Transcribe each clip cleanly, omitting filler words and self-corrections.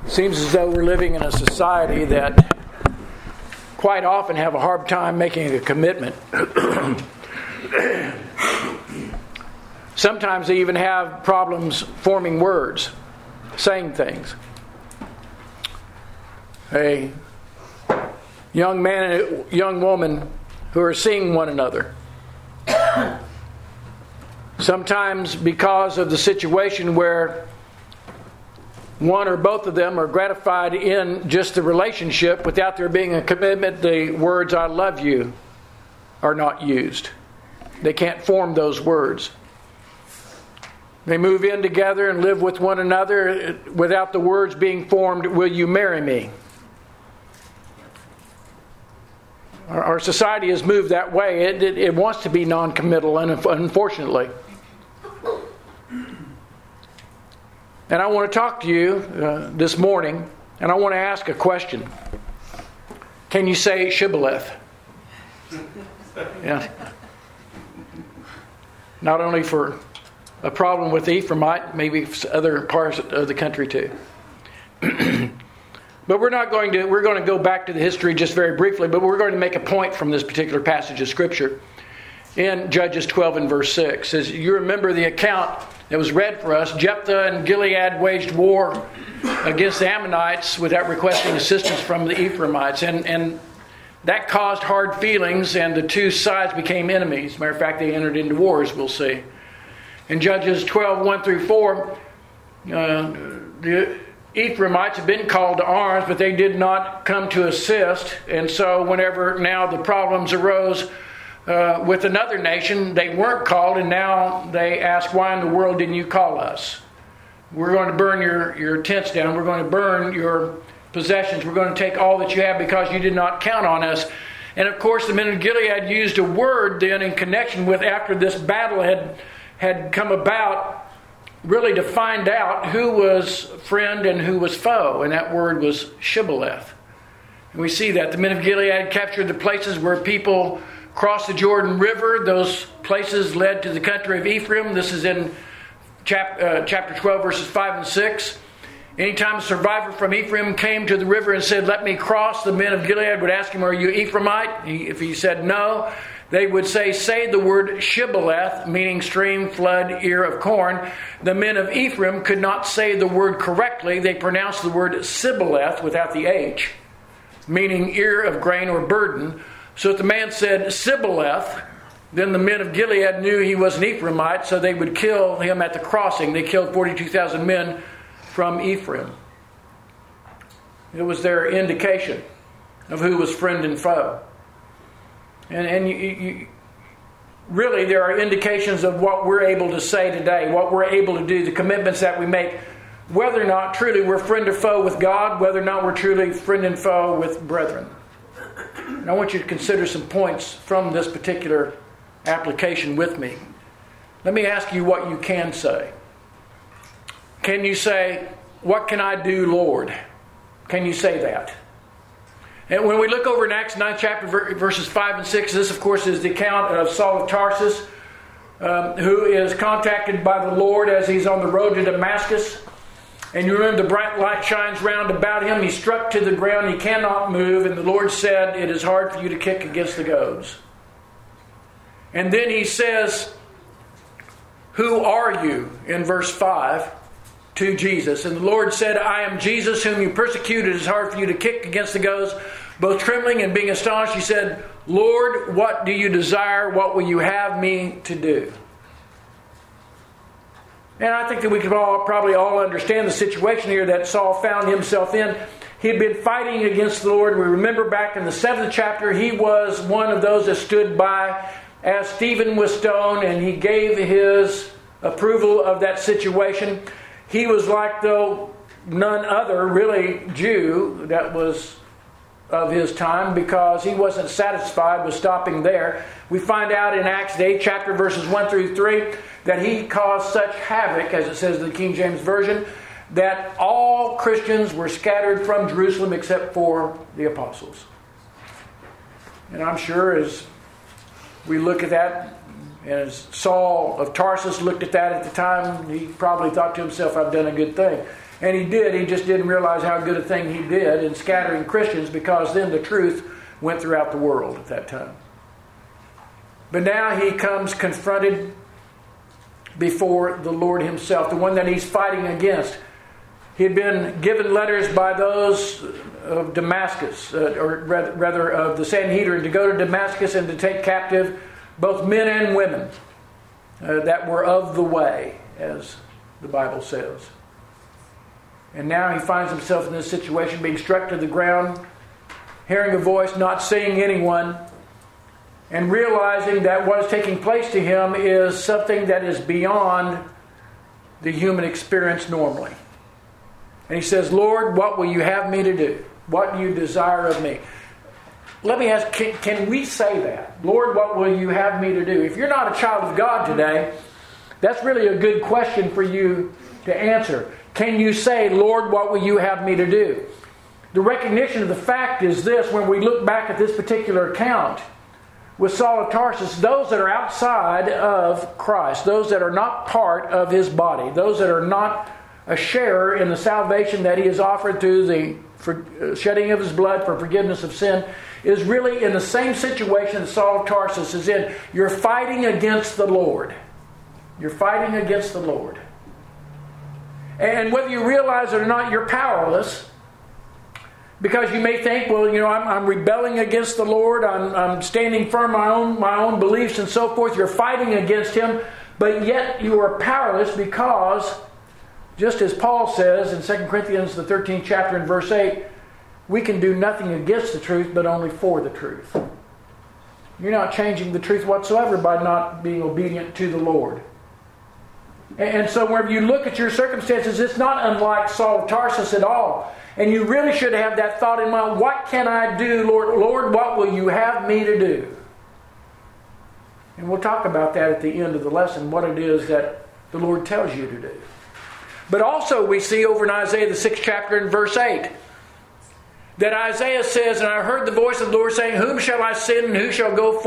Seems as though we're living in a society that quite often have a hard time making a commitment. Sometimes they even have problems forming words, saying things. A young man and a young woman who are seeing one another. Sometimes because of the situation where one or both of them are gratified in just the relationship without there being a commitment, the words "I love you" are not used. They can't form those words. They move in together and live with one another without the words being formed, "Will you marry me?" Our society has moved that way. It wants to be non-committal, unfortunately. And I want to talk to you this morning, and I want to ask a question. Can you say shibboleth? Yeah. Not only for a problem with the Ephraimite, maybe other parts of the country too. But we're going to go back to the history just very briefly, but we're going to make a point from this particular passage of Scripture. In Judges 12 and verse 6, as you remember the account that was read for us, Jephthah and Gilead waged war against the Ammonites without requesting assistance from the Ephraimites. And that caused hard feelings, and the two sides became enemies. As a matter of fact, they entered into war, as we'll see. In Judges 12, 1 through 4, the Ephraimites had been called to arms, but they did not come to assist. And so whenever now the problems arose with another nation, they weren't called, and now they ask, "Why in the world didn't you call us? We're going to burn your tents down. We're going to burn your possessions. We're going to take all that you have because you did not count on us." And of course, the men of Gilead used a word then in connection with after this battle had come about, really to find out who was friend and who was foe, and that word was shibboleth. And we see that the men of Gilead captured the places where people crossed the Jordan River. Those places led to the country of Ephraim. This is in chapter 12, verses 5 and 6. Anytime a survivor from Ephraim came to the river and said, "Let me cross," the men of Gilead would ask him, "Are you Ephraimite?" If he said no, they would say the word shibboleth, meaning stream, flood, ear of corn. The men of Ephraim could not say the word correctly. They pronounced the word sibboleth without the H, meaning ear of grain or burden. So if the man said Sibboleth, then the men of Gilead knew he was an Ephraimite, so they would kill him at the crossing. They killed 42,000 men from Ephraim. It was their indication of who was friend and foe. And really there are indications of what we're able to say today, what we're able to do, the commitments that we make, whether or not truly we're friend or foe with God, whether or not we're truly friend and foe with brethren. And I want you to consider some points from this particular application with me. Let me ask you what you can say. Can you say, "What can I do, Lord?" Can you say that? And when we look over in Acts 9 chapter verses 5 and 6, this of course is the account of Saul of Tarsus, who is contacted by the Lord as he's on the road to Damascus. And you remember the bright light shines round about him. He's struck to the ground. He cannot move. And the Lord said, "It is hard for you to kick against the goads." And then he says, "Who are you?" in verse 5 to Jesus. And the Lord said, "I am Jesus whom you persecuted. It is hard for you to kick against the goads." Both trembling and being astonished, he said, "Lord, what do you desire? What will you have me to do?" And I think that we can probably all understand the situation here that Saul found himself in. He had been fighting against the Lord. We remember back in the 7th chapter, he was one of those that stood by as Stephen was stoned, and he gave his approval of that situation. He was like, though, none other really Jew that was of his time, because he wasn't satisfied with stopping there. We find out in Acts 8 chapter verses 1 through 3 that he caused such havoc, as it says in the King James Version, that all Christians were scattered from Jerusalem except for the apostles. And I'm sure as we look at that, and as Saul of Tarsus looked at that at the time, he probably thought to himself, "I've done a good thing." And he did. He just didn't realize how good a thing he did in scattering Christians, because then the truth went throughout the world at that time. But now he comes confronted before the Lord himself, the one that he's fighting against. He had been given letters by those of Damascus, or rather of the Sanhedrin, to go to Damascus and to take captive both men and women that were of the way, as the Bible says. And now he finds himself in this situation, being struck to the ground, hearing a voice, not seeing anyone, and realizing that what is taking place to him is something that is beyond the human experience normally. And he says, Lord, what will you have me to do? What do you desire of me? Let me ask, can we say that? Lord, what will you have me to do? If you're not a child of God today, that's really a good question for you to answer. Can you say, Lord, what will you have me to do? The recognition of the fact is this: when we look back at this particular account with Saul of Tarsus, those that are outside of Christ, those that are not part of his body, those that are not a sharer in the salvation that he has offered through the shedding of his blood for forgiveness of sin, is really in the same situation that Saul of Tarsus is in. You're fighting against the Lord. You're fighting against the Lord. And whether you realize it or not, you're powerless. Because you may think, well, I'm rebelling against the Lord. I'm standing firm on my own beliefs and so forth. You're fighting against him. But yet you are powerless, because just as Paul says in 2 Corinthians, the 13th chapter and verse 8, we can do nothing against the truth, but only for the truth. You're not changing the truth whatsoever by not being obedient to the Lord. And so whenever you look at your circumstances, it's not unlike Saul of Tarsus at all. And you really should have that thought in mind: what can I do, Lord? Lord, what will you have me to do? And we'll talk about that at the end of the lesson, what it is that the Lord tells you to do. But also we see over in Isaiah the 6th chapter and verse 8, that Isaiah says, and I heard the voice of the Lord saying, whom shall I send, and who shall go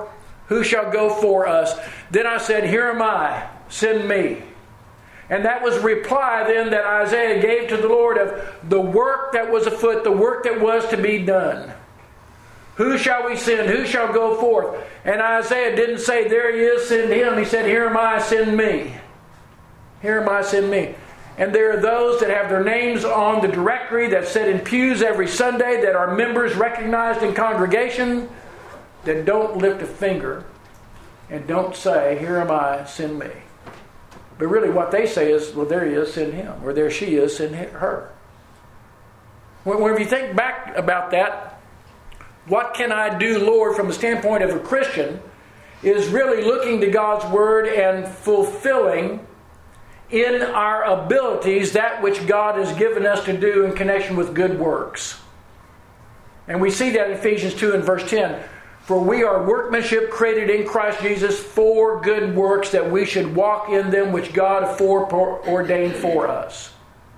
for us? Then I said, here am I, send me. And that was a reply then that Isaiah gave to the Lord of the work that was afoot, the work that was to be done. Who shall we send? Who shall go forth? And Isaiah didn't say, there he is, send him. He said, here am I, send me. Here am I, send me. And there are those that have their names on the directory that sit in pews every Sunday, that are members recognized in congregation, that don't lift a finger and don't say, here am I, send me. But really what they say is, well, there he is, send him. Or there she is, send her. Whenever you think back about that, what can I do, Lord, from the standpoint of a Christian, is really looking to God's Word and fulfilling in our abilities that which God has given us to do in connection with good works. And we see that in Ephesians 2 and verse 10. For we are workmanship created in Christ Jesus for good works, that we should walk in them which God ordained for us.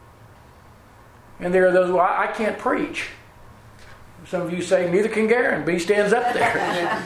And there are those, well, I can't preach. Some of you say, neither can Garen. B stands up there.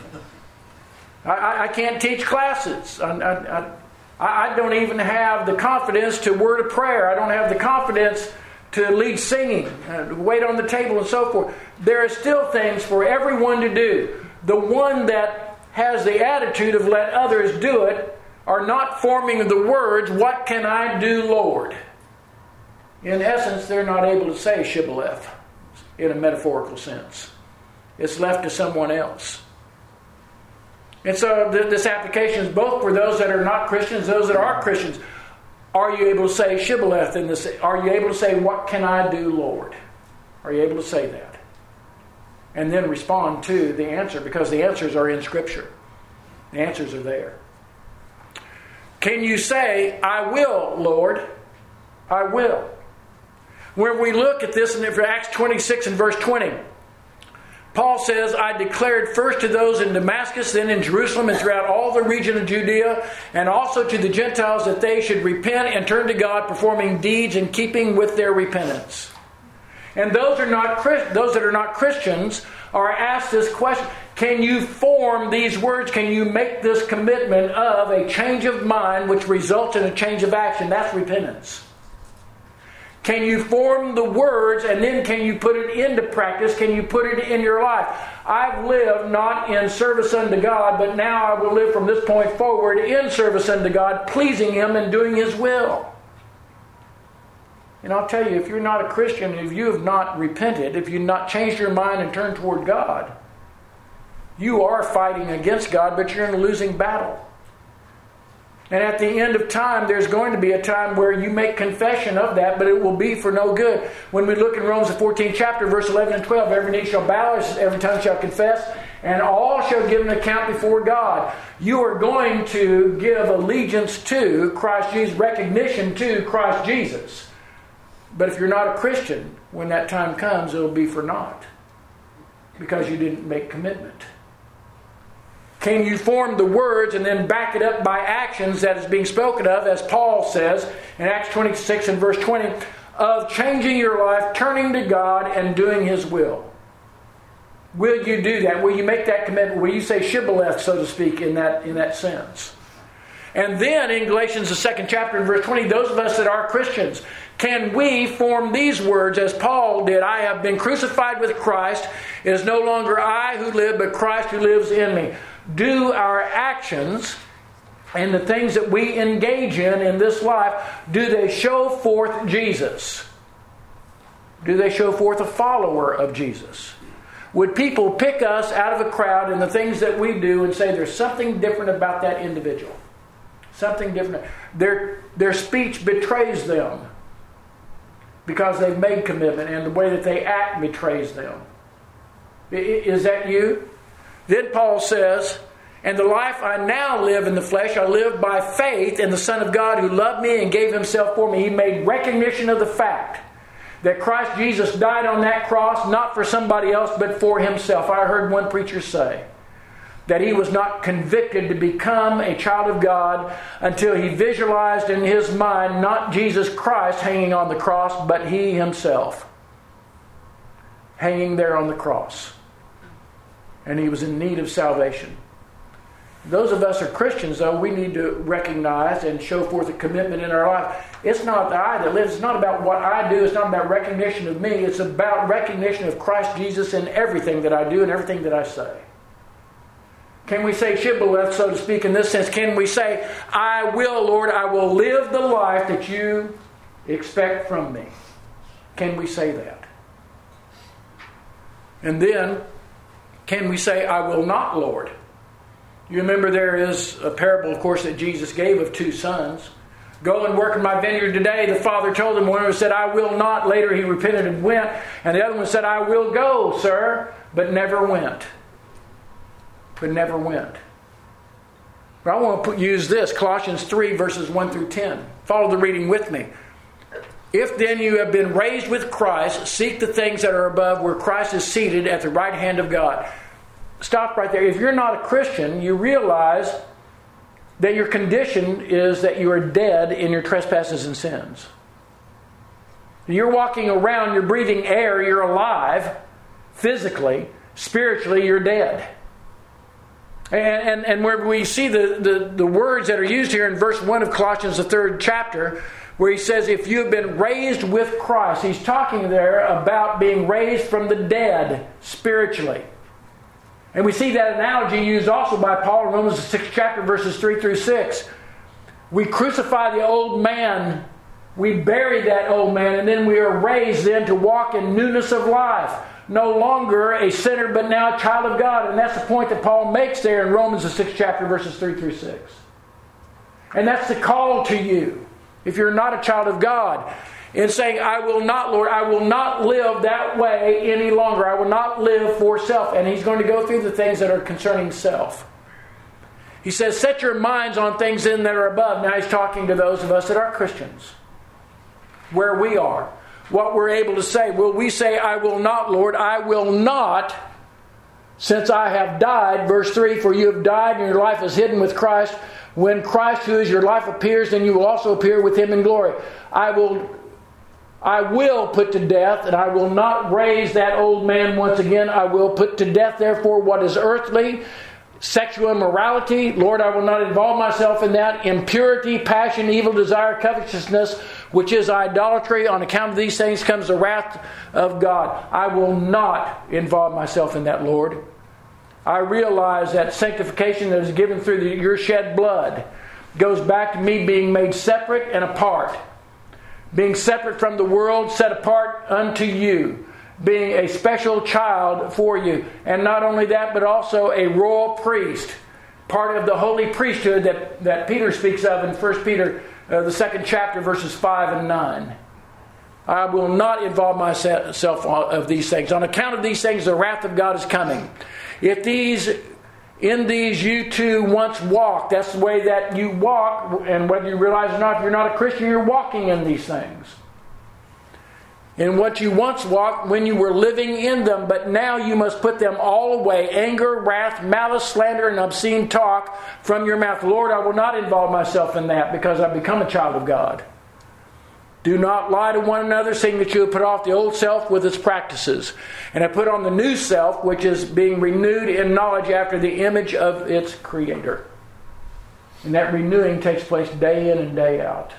I can't teach classes. I don't even have the confidence to word a prayer. I don't have the confidence to lead singing, wait on the table and so forth. There are still things for everyone to do. The one that has the attitude of let others do it are not forming the words, what can I do, Lord? In essence, they're not able to say shibboleth in a metaphorical sense. It's left to someone else. And so this application is both for those that are not Christians, those that are Christians. Are you able to say shibboleth in this? Are you able to say, what can I do, Lord? Are you able to say that? And then respond to the answer, because the answers are in Scripture. The answers are there. Can you say, I will, Lord? I will. When we look at this in Acts 26 and verse 20, Paul says, I declared first to those in Damascus, then in Jerusalem, and throughout all the region of Judea, and also to the Gentiles, that they should repent and turn to God, performing deeds in keeping with their repentance. And those that are not Christians are asked this question: can you form these words? Can you make this commitment of a change of mind which results in a change of action? That's repentance. Can you form the words and then can you put it into practice? Can you put it in your life? I've lived not in service unto God, but now I will live from this point forward in service unto God, pleasing Him and doing His will. And I'll tell you, if you're not a Christian, if you have not repented, if you've not changed your mind and turned toward God, you are fighting against God, but you're in a losing battle. And at the end of time, there's going to be a time where you make confession of that, but it will be for no good. When we look in Romans the 14th chapter, verse 11 and 12, every knee shall bow, every tongue shall confess, and all shall give an account before God. You are going to give allegiance to Christ Jesus, recognition to Christ Jesus. But if you're not a Christian, when that time comes, it'll be for naught, because you didn't make commitment. Can you form the words and then back it up by actions that is being spoken of, as Paul says in Acts 26 and verse 20, of changing your life, turning to God, and doing His will? Will you do that? Will you make that commitment? Will you say shibboleth, so to speak, in that sense? And then in Galatians the 2nd chapter and verse 20, those of us that are Christians, can we form these words as Paul did? I have been crucified with Christ. It is no longer I who live, but Christ who lives in me. Do our actions and the things that we engage in this life, do they show forth Jesus? Do they show forth a follower of Jesus? Would people pick us out of a crowd in the things that we do and say there's something different about that individual? Something different. Their speech betrays them because they've made commitment, and the way that they act betrays them. Is that you? Then Paul says, and the life I now live in the flesh, I live by faith in the Son of God who loved me and gave Himself for me. He made recognition of the fact that Christ Jesus died on that cross, not for somebody else, but for Himself. I heard one preacher say that he was not convicted to become a child of God until he visualized in his mind not Jesus Christ hanging on the cross, but He Himself hanging there on the cross. And he was in need of salvation. Those of us who are Christians, though, we need to recognize and show forth a commitment in our life. It's not the I that lives. It's not about what I do. It's not about recognition of me. It's about recognition of Christ Jesus in everything that I do and everything that I say. Can we say shibboleth, so to speak, in this sense? Can we say, I will, Lord, I will live the life that You expect from me? Can we say that? And then, can we say, I will not, Lord? You remember there is a parable, of course, that Jesus gave of two sons. Go and work in my vineyard today. The father told him. One said, I will not. Later he repented and went. And the other one said, I will go, sir, but never went. But never went. But I want to use this, Colossians 3, verses 1 through 10. Follow the reading with me. If then you have been raised with Christ, seek the things that are above, where Christ is seated at the right hand of God. Stop right there. If you're not a Christian, you realize that your condition is that you are dead in your trespasses and sins. You're walking around, you're breathing air, you're alive, physically, spiritually, you're dead. And where we see the words that are used here in verse 1 of Colossians, the 3rd chapter, where he says, if you have been raised with Christ, he's talking there about being raised from the dead spiritually. And we see that analogy used also by Paul in Romans, the 6th chapter, verses 3 through 6. We crucify the old man, we bury that old man, and then we are raised then to walk in newness of life. No longer a sinner, but now a child of God. And that's the point that Paul makes there in Romans, the 6th chapter, verses 3 through 6. And that's the call to you, if you're not a child of God, in saying, I will not, Lord, I will not live that way any longer. I will not live for self. And he's going to go through the things that are concerning self. He says, set your minds on things in that are above. Now he's talking to those of us that are Christians. Where we are. What we're able to say. Will we say, I will not, Lord, I will not, since I have died. Verse 3, for you have died and your life is hidden with Christ. When Christ, who is your life, appears, then you will also appear with Him in glory. I will put to death, and I will not raise that old man once again. I will put to death, therefore, what is earthly, sexual immorality. Lord, I will not involve myself in that. Impurity, passion, evil desire, covetousness, which is idolatry. On account of these things comes the wrath of God. I will not involve myself in that, Lord. I realize that sanctification that is given through your shed blood goes back to me being made separate and apart. Being separate from the world, set apart unto you. Being a special child for you. And not only that, but also a royal priest. Part of the holy priesthood that Peter speaks of in 1 Peter, the 2nd chapter, verses 5 and 9. I will not involve myself of these things. On account of these things, the wrath of God is coming. If in these you too once walked, that's the way that you walk, and whether you realize it or not, if you're not a Christian, you're walking in these things. In what you once walked when you were living in them, but now you must put them all away. Anger, wrath, malice, slander, and obscene talk from your mouth. Lord, I will not involve myself in that because I've become a child of God. Do not lie to one another, seeing that you have put off the old self with its practices, and have put on the new self, which is being renewed in knowledge after the image of its Creator. And that renewing takes place day in and day out.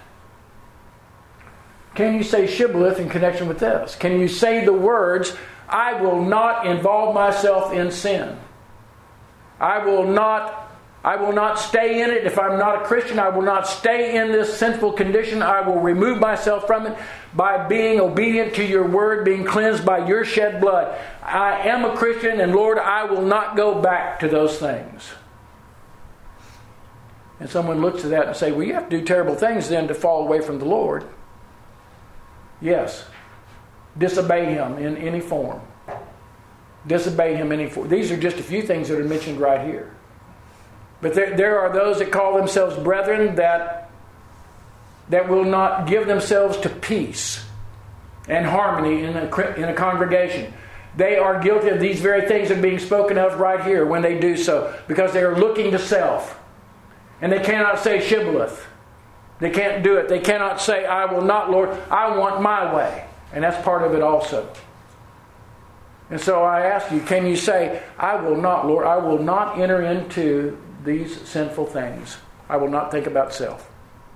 Can you say shibboleth in connection with this? Can you say the words, I will not involve myself in sin. I will not stay in it. If I'm not a Christian, I will not stay in this sinful condition. I will remove myself from it by being obedient to your word, being cleansed by your shed blood. I am a Christian, and Lord, I will not go back to those things. And someone looks at that and say, well, you have to do terrible things then to fall away from the Lord. Yes. Disobey Him in any form. Disobey Him in any form. These are just a few things that are mentioned right here. But there are those that call themselves brethren that will not give themselves to peace and harmony in a congregation. They are guilty of these very things that are being spoken of right here when they do so, because they are looking to self. And they cannot say shibboleth. They can't do it. They cannot say, I will not, Lord, I want my way. And that's part of it also. And so I ask you, can you say, I will not, Lord, I will not enter into these sinful things. I will not think about self.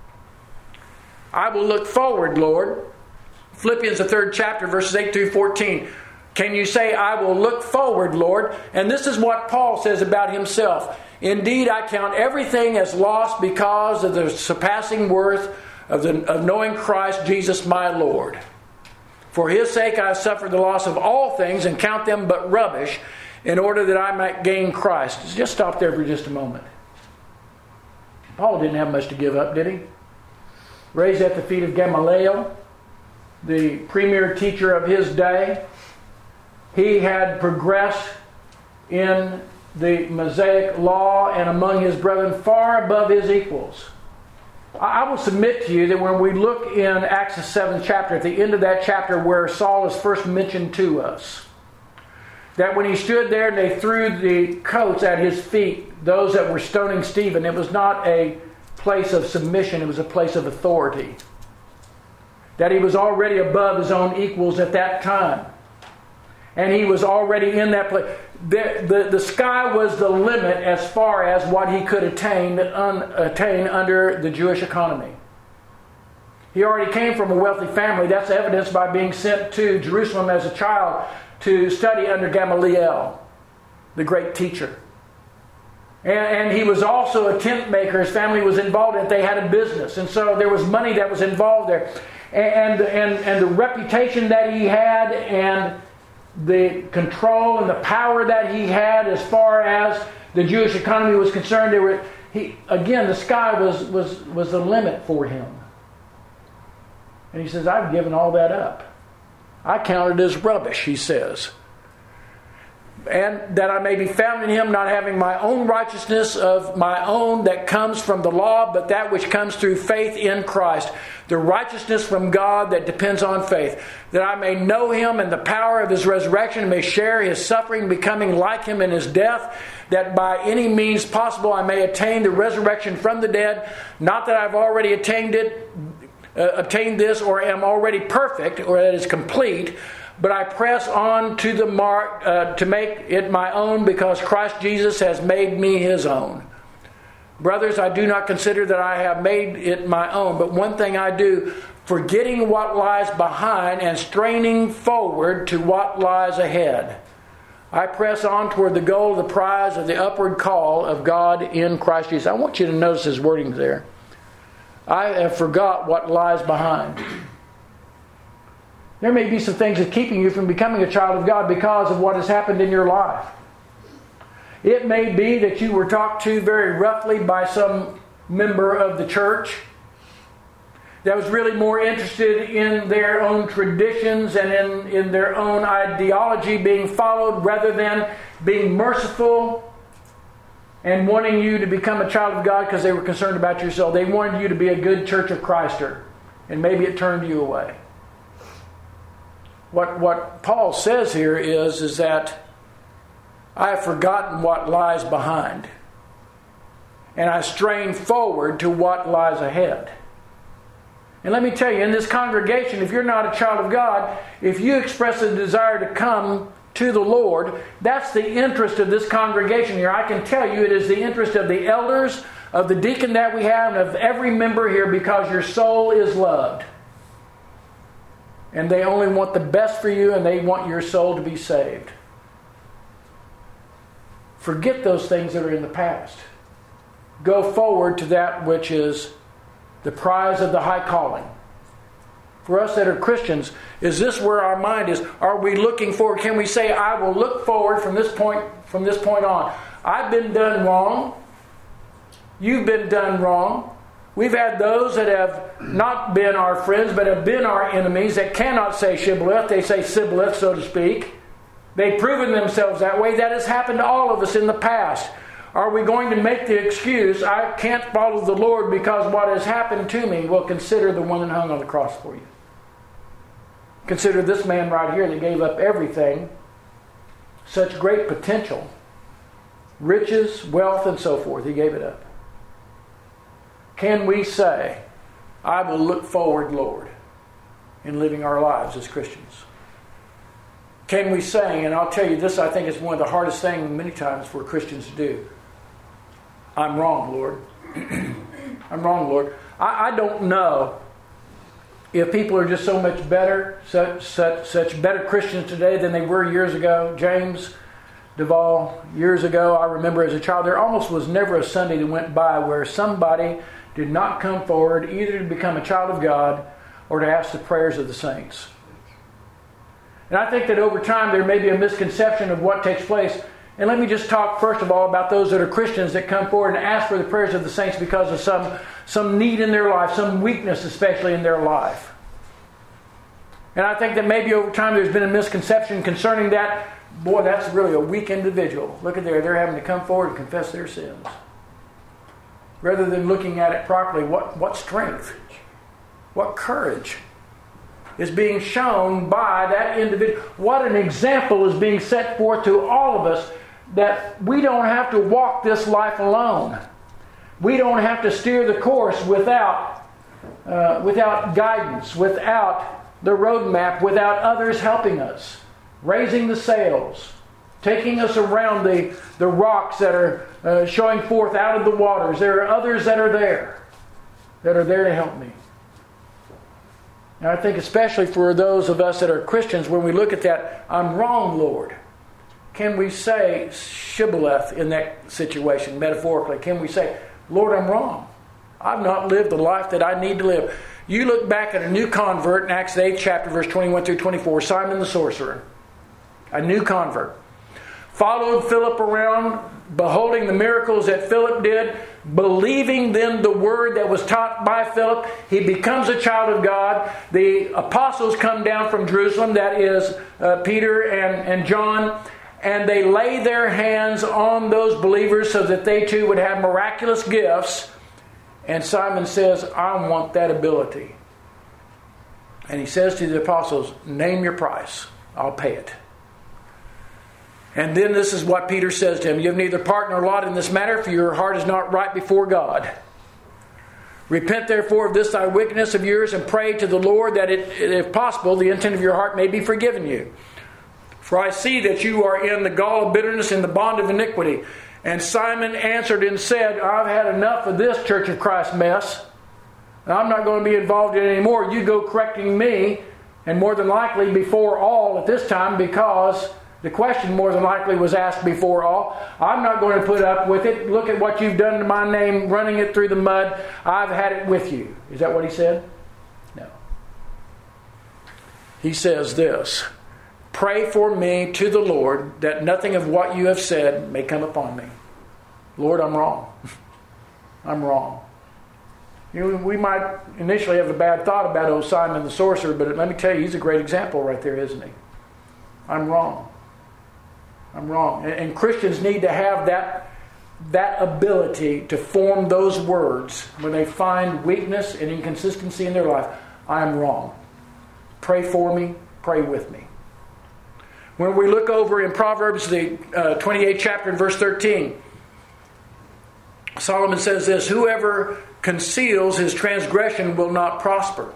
I will look forward, Lord. Philippians, the 3rd chapter, verses 8 through 14. Can you say, I will look forward, Lord? And this is what Paul says about himself. Indeed, I count everything as lost because of the surpassing worth of knowing Christ Jesus my Lord. For His sake I have suffered the loss of all things and count them but rubbish, in order that I might gain Christ. Just stop there for just a moment. Paul didn't have much to give up, did he? Raised at the feet of Gamaliel, the premier teacher of his day. He had progressed in the Mosaic law and among his brethren far above his equals. I will submit to you that when we look in Acts the 7th chapter, at the end of that chapter where Saul is first mentioned to us, that when he stood there and they threw the coats at his feet, those that were stoning Stephen, it was not a place of submission, it was a place of authority. That he was already above his own equals at that time. And he was already in that place. The sky was the limit as far as what he could attain under the Jewish economy. He already came from a wealthy family. That's evidenced by being sent to Jerusalem as a child to study under Gamaliel, the great teacher. And he was also a tent maker. His family was involved in it. They had a business. And so there was money that was involved there. And the reputation that he had and the control and the power that he had as far as the Jewish economy was concerned, the sky was the limit for him. And he says, I've given all that up. I count it as rubbish, he says. And that I may be found in Him, not having my own righteousness of my own that comes from the law, but that which comes through faith in Christ. The righteousness from God that depends on faith. That I may know Him and the power of His resurrection, and may share His suffering, becoming like Him in His death, that by any means possible I may attain the resurrection from the dead. Not that I've already obtained this, or am already perfect, or that is complete, but I press on to the mark to make it my own, because Christ Jesus has made me His own. Brothers, I do not consider that I have made it my own, but one thing I do, forgetting what lies behind and straining forward to what lies ahead. I press on toward the goal of the prize of the upward call of God in Christ Jesus. I want you to notice his wording there. I have forgot what lies behind. There may be some things that's keeping you from becoming a child of God because of what has happened in your life. It may be that you were talked to very roughly by some member of the church that was really more interested in their own traditions and in their own ideology being followed rather than being merciful and wanting you to become a child of God because they were concerned about your soul. They wanted you to be a good Church of Christer, and maybe it turned you away. What Paul says here is that I have forgotten what lies behind, and I strain forward to what lies ahead. And let me tell you, in this congregation, if you're not a child of God, if you express a desire to come to the Lord, that's the interest of this congregation here. I can tell you it is the interest of the elders, of the deacon that we have, and of every member here, because your soul is loved. And they only want the best for you, and they want your soul to be saved. Forget those things that are in the past. Go forward to that which is the prize of the high calling. For us that are Christians, is this where our mind is? Are we looking forward? Can we say, I will look forward from this point on? I've been done wrong. You've been done wrong. We've had those that have not been our friends, but have been our enemies, that cannot say shibboleth. They say sibboleth, so to speak. They've proven themselves that way. That has happened to all of us in the past. Are we going to make the excuse, I can't follow the Lord because what has happened to me? Well, consider the one that hung on the cross for you. Consider this man right here that gave up everything, such great potential, riches, wealth, and so forth. He gave it up. Can we say, I will look forward, Lord, in living our lives as Christians? Can we say, and I'll tell you this, I think is one of the hardest things many times for Christians to do. I'm wrong, Lord. I'm wrong, Lord. I don't know if people are just so much better, such better Christians today than they were years ago. James Duvall, years ago, I remember as a child, there almost was never a Sunday that went by where somebody did not come forward either to become a child of God or to ask the prayers of the saints. And I think that over time there may be a misconception of what takes place. And let me just talk first of all about those that are Christians that come forward and ask for the prayers of the saints because of some need in their life, some weakness especially in their life. And I think that maybe over time there's been a misconception concerning that. Boy, that's really a weak individual. Look at there, they're having to come forward and confess their sins. Rather than looking at it properly, what strength, what courage is being shown by that individual. What an example is being set forth to all of us that we don't have to walk this life alone. We don't have to steer the course without guidance, without the roadmap, without others helping us, raising the sails, taking us around the rocks that are showing forth out of the waters. There are others that are there to help me. And I think especially for those of us that are Christians, when we look at that, I'm wrong, Lord. Can we say shibboleth in that situation, metaphorically? Can we say, Lord, I'm wrong. I've not lived the life that I need to live. You look back at a new convert in Acts 8 chapter, verse 21 through 24, Simon the sorcerer, a new convert, followed Philip around, beholding the miracles that Philip did, believing then the word that was taught by Philip. He becomes a child of God. The apostles come down from Jerusalem, that is Peter and John, and they lay their hands on those believers so that they too would have miraculous gifts. And Simon says, I want that ability. And he says to the apostles, name your price. I'll pay it. And then this is what Peter says to him. You have neither part nor lot in this matter, for your heart is not right before God. Repent therefore of this thy wickedness of yours, and pray to the Lord that if possible, the intent of your heart may be forgiven you. For I see that you are in the gall of bitterness and the bond of iniquity. And Simon answered and said, I've had enough of this Church of Christ mess. I'm not going to be involved in it anymore. You go correcting me, and more than likely before all at this time, because the question more than likely was asked before all. I'm not going to put up with it. Look at what you've done to my name, running it through the mud. I've had it with you. Is that what he said? No. He says this, pray for me to the Lord that nothing of what you have said may come upon me. Lord, I'm wrong. I'm wrong. We might initially have a bad thought about old Simon the sorcerer, but let me tell you, he's a great example right there, isn't he? I'm wrong. I'm wrong. And Christians need to have that ability to form those words when they find weakness and inconsistency in their life. I'm wrong. Pray for me. Pray with me. When we look over in Proverbs, the 28th chapter and verse 13, Solomon says this, whoever conceals his transgression will not prosper,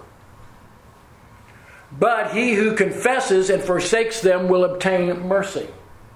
but he who confesses and forsakes them will obtain mercy.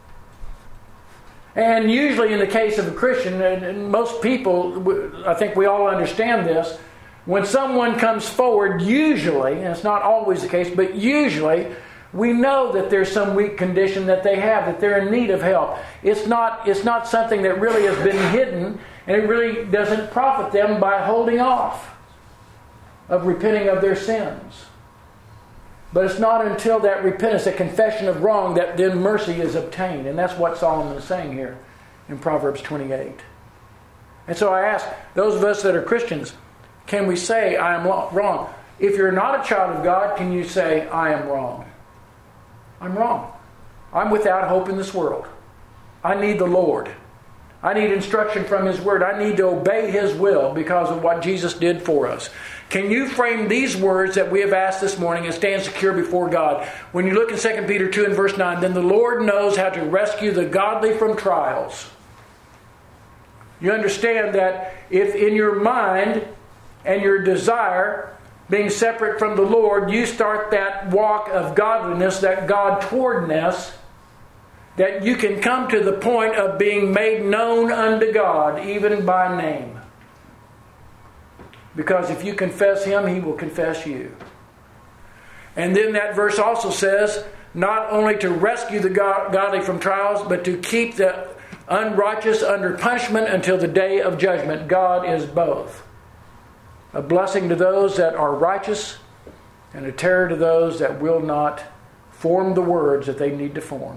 And usually in the case of a Christian, and most people, I think we all understand this, when someone comes forward, usually, and it's not always the case, but usually, we know that there's some weak condition that they have, that they're in need of help. It's not something that really has been hidden, and it really doesn't profit them by holding off of repenting of their sins. But it's not until that repentance, that confession of wrong, that then mercy is obtained. And that's what Solomon is saying here in Proverbs 28. And so I ask those of us that are Christians, can we say, I am wrong? If you're not a child of God, can you say, I am wrong? I'm wrong. I'm without hope in this world. I need the Lord. I need instruction from His Word. I need to obey His will because of what Jesus did for us. Can you frame these words that we have asked this morning and stand secure before God? When you look in 2 Peter 2 and verse 9, then the Lord knows how to rescue the godly from trials. You understand that if in your mind and your desire, being separate from the Lord, you start that walk of godliness, that God-towardness, that you can come to the point of being made known unto God, even by name. Because if you confess Him, He will confess you. And then that verse also says, not only to rescue the godly from trials, but to keep the unrighteous under punishment until the day of judgment. God is both. A blessing to those that are righteous, and a terror to those that will not form the words that they need to form.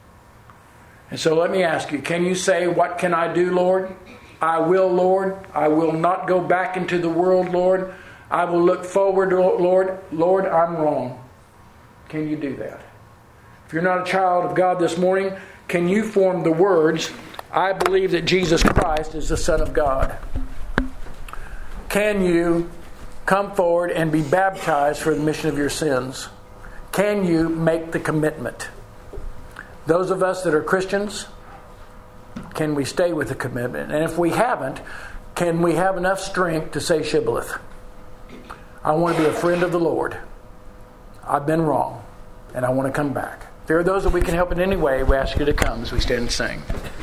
And so let me ask you, can you say, what can I do, Lord? I will, Lord. I will not go back into the world, Lord. I will look forward, Lord. Lord, I'm wrong. Can you do that? If you're not a child of God this morning, can you form the words, I believe that Jesus Christ is the Son of God? Can you come forward and be baptized for the remission of your sins? Can you make the commitment? Those of us that are Christians, can we stay with the commitment? And if we haven't, can we have enough strength to say Shibboleth? I want to be a friend of the Lord. I've been wrong, and I want to come back. If there are those that we can help in any way, we ask you to come as we stand and sing.